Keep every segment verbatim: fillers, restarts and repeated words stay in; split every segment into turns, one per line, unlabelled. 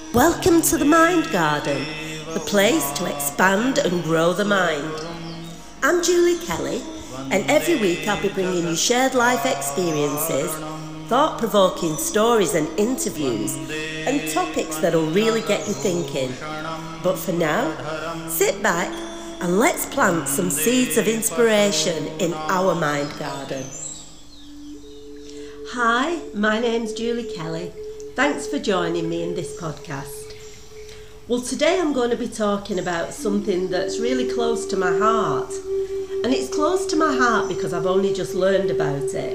Welcome to the Mind Garden, the place to expand and grow the mind. I'm Julie Kelly, and every week I'll be bringing you shared life experiences, thought-provoking stories and interviews, and topics that'll really get you thinking. But for now, sit back and let's plant some seeds of inspiration in our Mind Garden. Hi, my name's Julie Kelly. Thanks for joining me in this podcast. Well, today I'm going to be talking about something that's really close to my heart. And it's close to my heart because I've only just learned about it.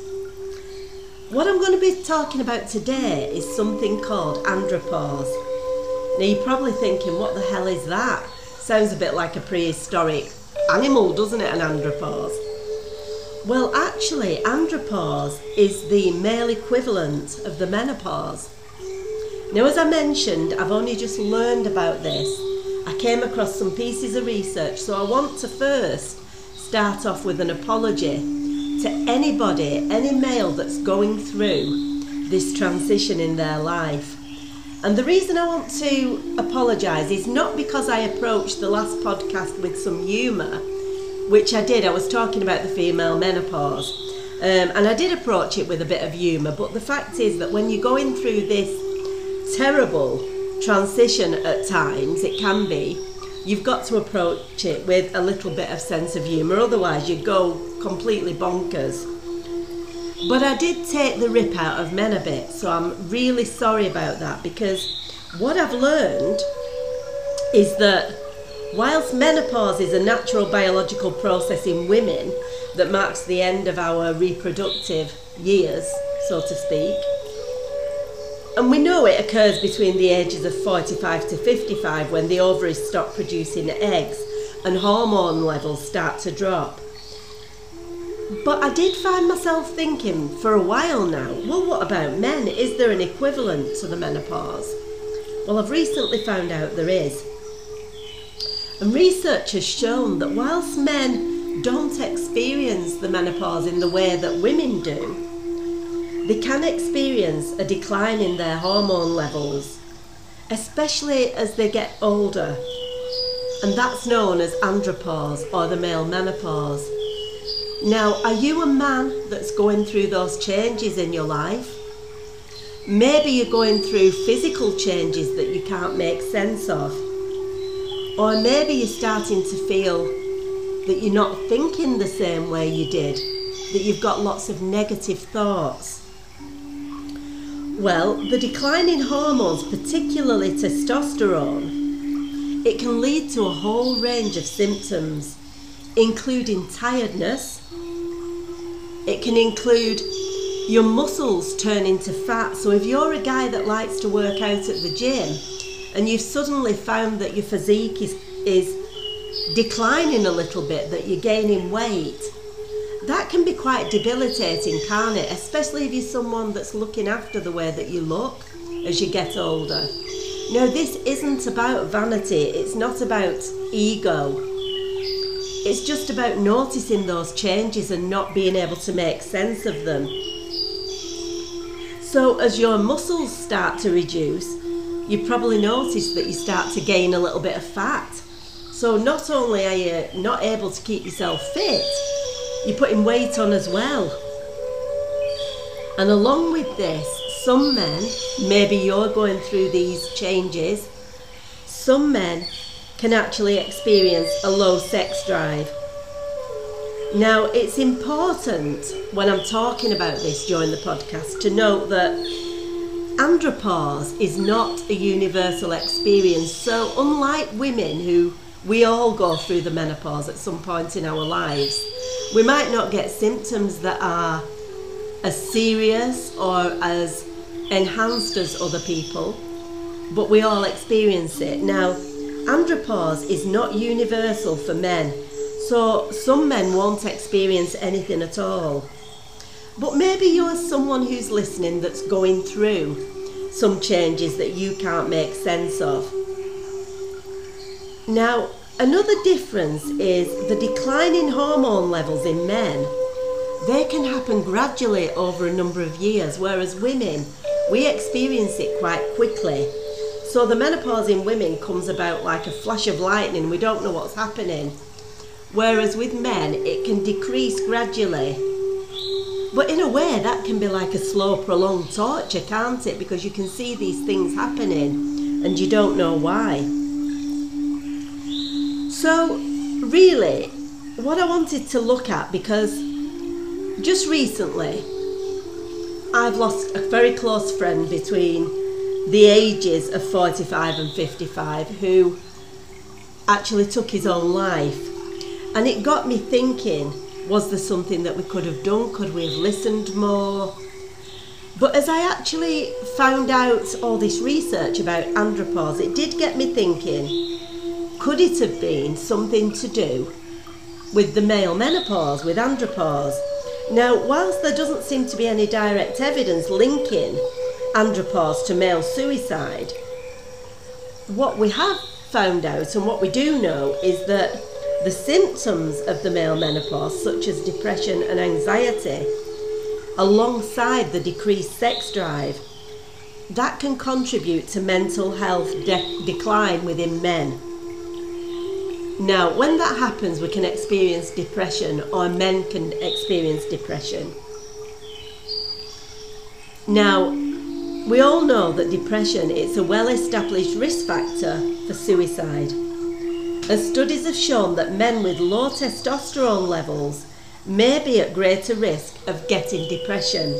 What I'm going to be talking about today is something called andropause. Now you're probably thinking, what the hell is that? Sounds a bit like a prehistoric animal, doesn't it, an andropause? Well, actually, andropause is the male equivalent of the menopause. Now, as I mentioned, I've only just learned about this. I came across some pieces of research, so I want to first start off with an apology to anybody, any male that's going through this transition in their life. And the reason I want to apologise is not because I approached the last podcast with some humour, which I did. I was talking about the female menopause, um, and I did approach it with a bit of humour, but the fact is that when you're going through this terrible transition at times, it can be, you've got to approach it with a little bit of sense of humour, otherwise you go completely bonkers. But I did take the rip out of men a bit, so I'm really sorry about that, because what I've learned is that whilst menopause is a natural biological process in women that marks the end of our reproductive years, so to speak, and we know it occurs between the ages of forty-five to fifty-five when the ovaries stop producing eggs and hormone levels start to drop. But I did find myself thinking for a while now, well, what about men? Is there an equivalent to the menopause? Well, I've recently found out there is. And research has shown that whilst men don't experience the menopause in the way that women do, they can experience a decline in their hormone levels, especially as they get older. And that's known as andropause, or the male menopause. Now, are you a man that's going through those changes in your life? Maybe you're going through physical changes that you can't make sense of. Or maybe you're starting to feel that you're not thinking the same way you did, that you've got lots of negative thoughts. Well, the decline in hormones, particularly testosterone, it can lead to a whole range of symptoms, including tiredness. It can include your muscles turning to fat. So if you're a guy that likes to work out at the gym, and you've suddenly found that your physique is, is declining a little bit, that you're gaining weight, that can be quite debilitating, can't it? Especially if you're someone that's looking after the way that you look as you get older. Now, this isn't about vanity, it's not about ego. It's just about noticing those changes and not being able to make sense of them. So as your muscles start to reduce, you probably notice that you start to gain a little bit of fat. So not only are you not able to keep yourself fit, you're putting weight on as well. And along with this, some men, maybe you're going through these changes, some men can actually experience a low sex drive. Now, it's important when I'm talking about this during the podcast to note that andropause is not a universal experience. So unlike women, who we all go through the menopause at some point in our lives, we might not get symptoms that are as serious or as enhanced as other people, but we all experience it. Now, andropause is not universal for men, so some men won't experience anything at all. But maybe you're someone who's listening that's going through some changes that you can't make sense of. Now, another difference is the decline in hormone levels in men. They can happen gradually over a number of years, whereas women, we experience it quite quickly. So the menopause in women comes about like a flash of lightning. We don't know what's happening. Whereas with men, it can decrease gradually. But in a way, that can be like a slow, prolonged torture, can't it? Because you can see these things happening and you don't know why. So really, what I wanted to look at, because just recently, I've lost a very close friend between the ages of forty-five and fifty-five who actually took his own life. And it got me thinking, was there something that we could have done? Could we have listened more? But as I actually found out all this research about andropause, it did get me thinking, could it have been something to do with the male menopause, with andropause? Now, whilst there doesn't seem to be any direct evidence linking andropause to male suicide, what we have found out and what we do know is that the symptoms of the male menopause, such as depression and anxiety, alongside the decreased sex drive, that can contribute to mental health de- decline within men. Now, when that happens, we can experience depression, or men can experience depression. Now, we all know that depression is a well-established risk factor for suicide. And studies have shown that men with low testosterone levels may be at greater risk of getting depression.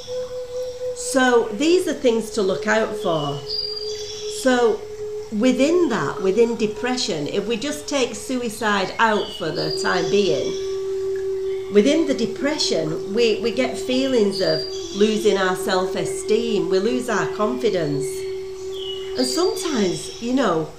So these are things to look out for. So within that, within depression, if we just take suicide out for the time being, within the depression, we, we get feelings of losing our self-esteem, we lose our confidence. And sometimes, you know,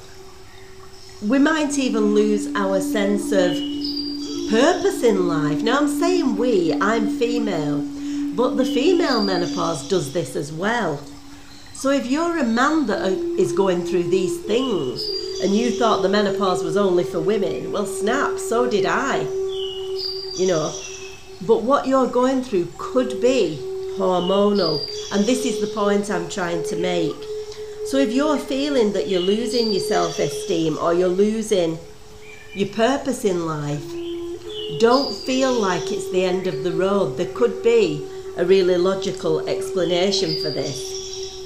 we might even lose our sense of purpose in life. Now, I'm saying we, I'm female, but the female menopause does this as well. So if you're a man that is going through these things and you thought the menopause was only for women, well, snap, so did I. You know, but what you're going through could be hormonal, and this is the point I'm trying to make. So if you're feeling that you're losing your self-esteem or you're losing your purpose in life, don't feel like it's the end of the road. There could be a really logical explanation for this.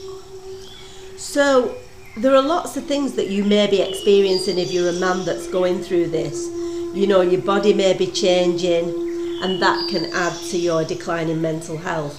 So there are lots of things that you may be experiencing if you're a man that's going through this. You know, your body may be changing, and that can add to your decline in mental health.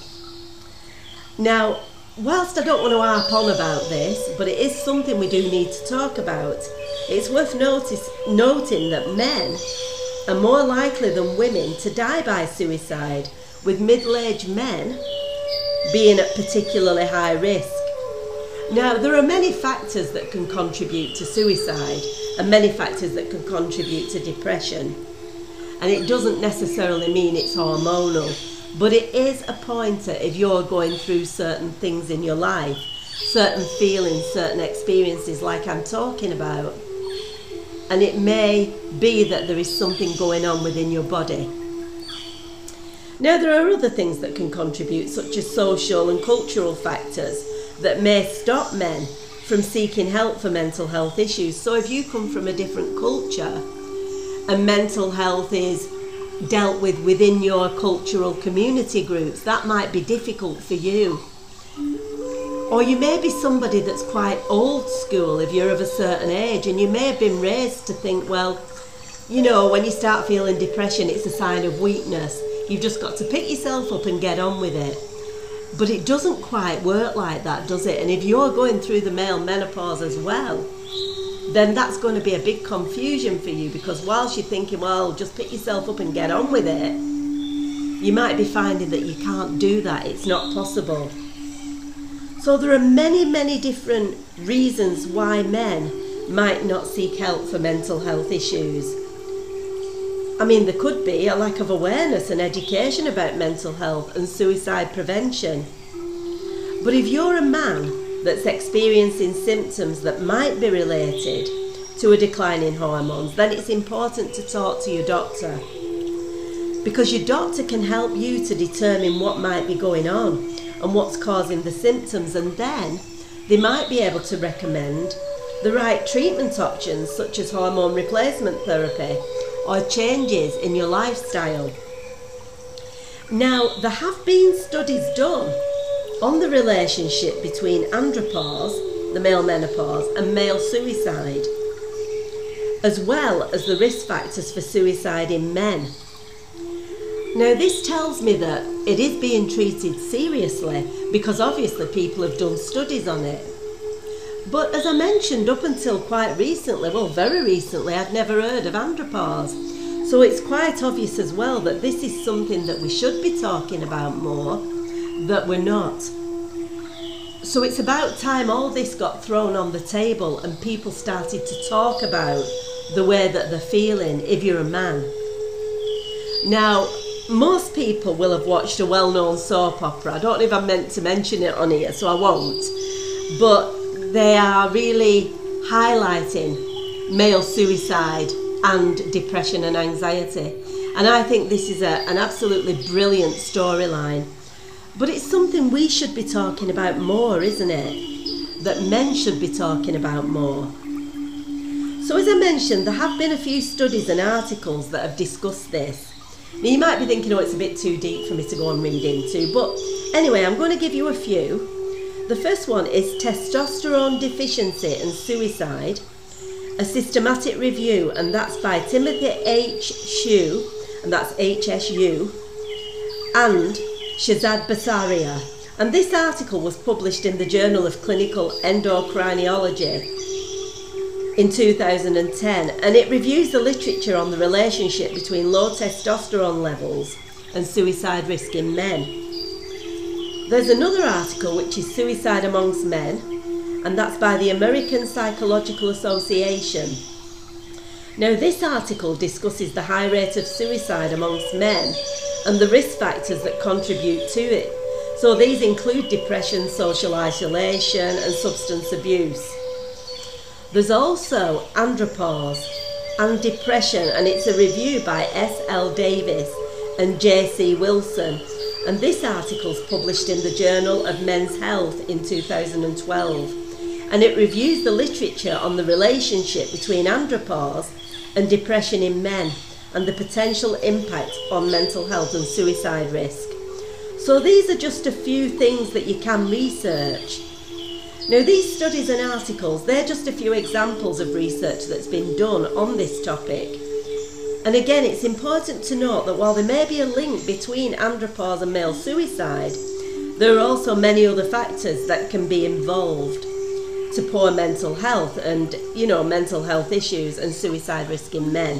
Now, whilst I don't want to harp on about this, but it is something we do need to talk about, it's worth notice, noting that men are more likely than women to die by suicide, with middle-aged men being at particularly high risk. Now, there are many factors that can contribute to suicide and many factors that can contribute to depression. And it doesn't necessarily mean it's hormonal, but it is a pointer if you're going through certain things in your life, certain feelings, certain experiences like I'm talking about. And it may be that there is something going on within your body. Now, there are other things that can contribute, such as social and cultural factors that may stop men from seeking help for mental health issues. So if you come from a different culture and mental health is dealt with within your cultural community groups, that might be difficult for you. Or you may be somebody that's quite old school if you're of a certain age, and you may have been raised to think, well, you know, when you start feeling depression, it's a sign of weakness. You've just got to pick yourself up and get on with it. But it doesn't quite work like that, does it? And if you're going through the male menopause as well, then that's going to be a big confusion for you, because whilst you're thinking, well, just pick yourself up and get on with it, you might be finding that you can't do that. It's not possible. So there are many, many different reasons why men might not seek help for mental health issues. I mean, there could be a lack of awareness and education about mental health and suicide prevention. But if you're a man that's experiencing symptoms that might be related to a decline in hormones, then it's important to talk to your doctor, because your doctor can help you to determine what might be going on and what's causing the symptoms, and then they might be able to recommend the right treatment options such as hormone replacement therapy or changes in your lifestyle. Now, there have been studies done on the relationship between andropause, the male menopause, and male suicide, as well as the risk factors for suicide in men. Now, this tells me that it is being treated seriously because obviously people have done studies on it. But as I mentioned, up until quite recently, well, very recently, I'd never heard of andropause. So it's quite obvious as well that this is something that we should be talking about more, that we're not. So it's about time all this got thrown on the table and people started to talk about the way that they're feeling if you're a man. Now, most people will have watched a well-known soap opera. I don't know if I'm meant to mention it on here, so I won't. But they are really highlighting male suicide and depression and anxiety. And I think this is a, an absolutely brilliant storyline. But it's something we should be talking about more, isn't it? That men should be talking about more. So as I mentioned, there have been a few studies and articles that have discussed this. Now you might be thinking, oh, it's a bit too deep for me to go and read into. But anyway, I'm going to give you a few. The first one is Testosterone Deficiency and Suicide, a systematic review, and that's by Timothy H. Shue, and that's H S U, and Shahzad Basaria. And this article was published in the Journal of Clinical Endocrinology in two thousand ten, and it reviews the literature on the relationship between low testosterone levels and suicide risk in men. There's another article which is Suicide Amongst Men, and that's by the American Psychological Association. Now, this article discusses the high rate of suicide amongst men and the risk factors that contribute to it. So these include depression, social isolation, and substance abuse. There's also andropause and depression, and it's a review by S L Davis and J C Wilson. And this article's published in the Journal of Men's Health in two thousand twelve. And it reviews the literature on the relationship between andropause and depression in men and the potential impact on mental health and suicide risk. So these are just a few things that you can research. Now, these studies and articles, they're just a few examples of research that's been done on this topic. And again, it's important to note that while there may be a link between andropause and male suicide, there are also many other factors that can be involved to poor mental health and, you know, mental health issues and suicide risk in men.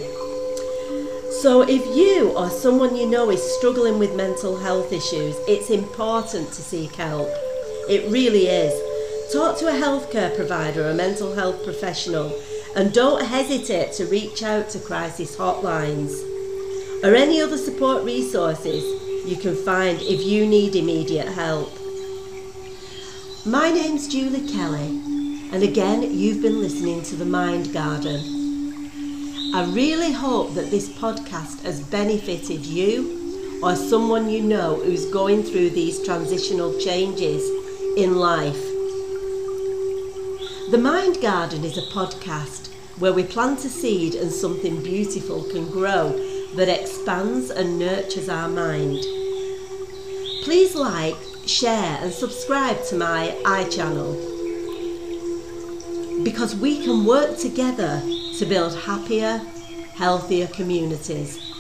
So if you or someone you know is struggling with mental health issues, it's important to seek help. It really is. Talk to a healthcare provider or a mental health professional, and don't hesitate to reach out to crisis hotlines or any other support resources you can find if you need immediate help. My name's Julie Kelly, and again, you've been listening to The Mind Garden. I really hope that this podcast has benefited you or someone you know who's going through these transitional changes in life. The Mind Garden is a podcast where we plant a seed and something beautiful can grow that expands and nurtures our mind. Please like, share and subscribe to my iChannel, because we can work together to build happier, healthier communities.